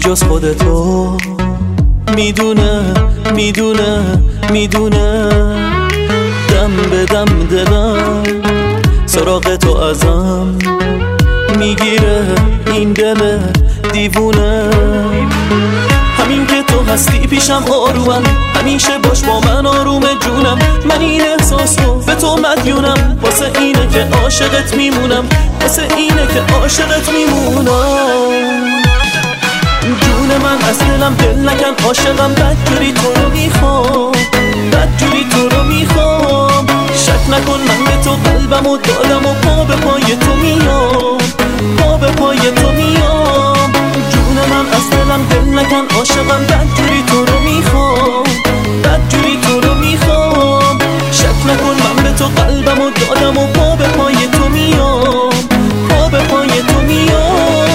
جز خودتو میدونه دم به دم دلم سراغ تو ازم میگیره این دل دیوونه. همین که تو هستی پیشم آرومم، همیشه باش با من آروم جونم. من این احساسو به تو مدیونم، واسه اینه که عاشقت میمونم، واسه اینه که عاشقت میمونم. جون من از دلم دل نکن، عاشقم بدجوری تو رو میخوام، بدجوری تو رو میخوام. شک نکن من به تو قلبمو دادم و پا به پای تو میام، پا به پای تو میام. جون من از دلم دل نکن، عاشقم بدجوری تو رو میخوام، بدجوری تو رو میخوام. شک نکن من به تو قلبمو دادم و پا به پای تو میام، پا به پای تو میام.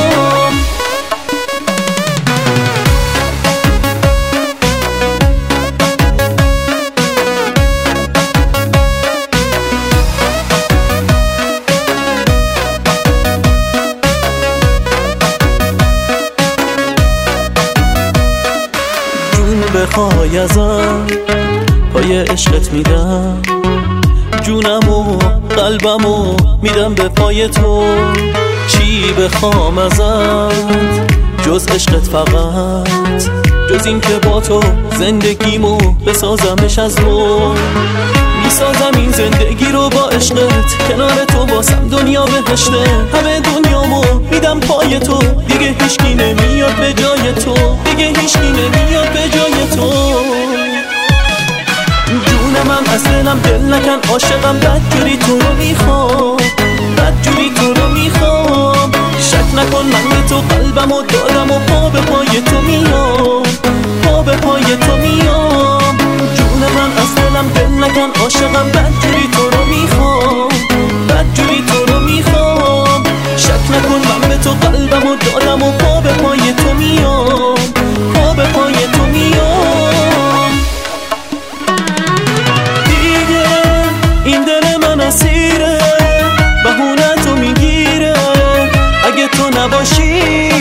بخوای ازم پای عشقت میدم، جونم و قلبمو میدم به پای تو. چی بخوام ازت جز عشقت، فقط جز این که با تو زندگیمو بسازمش از نو. میسازم این زندگی رو با عشقت، کنار تو باسم دنیا بهشته. همه دنیامو میدم پای تو، دیگه هیچکی نمیاد به جای تو، دیگه هیچکی نمیاد به جای تو. جون من از دلم دل نکن، عاشقم بدجوری تو رو میخوام، بدجوری تو رو میخوام. شک نکن من به تو قلبمو دادم و پا به پای تو میام، پا به پای تو میام. جون من از دلم دل نکن، عاشقم بدجوری تو رو میخوام، بدجوری تو رو میخوام. شک نکن من به تو قلبمو دادم و پا به پای تو میام، پا به پای تو میام. دیگه این دل من اسیره، بهونه‌تو میگیره. اگه تو نباشی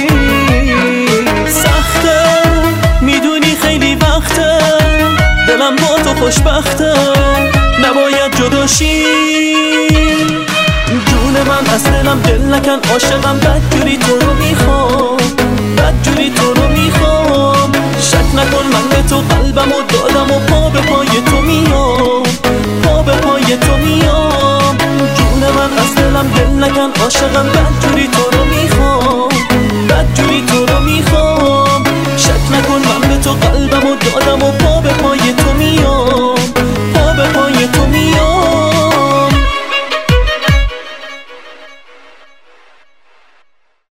سخته، میدونی خیلی وقته دلم با تو خوشبخته، نباید جداشی. جون من از دلم دل نکن، عاشقم بدجوری تو رو میخوام، بدجوری تو رو میخوام. شک نکن من به تو قلبمو دادم و پا به پای تو میام، پا به پای تو میام. جون من از دلم دل نکن، عاشقم بدجوری تو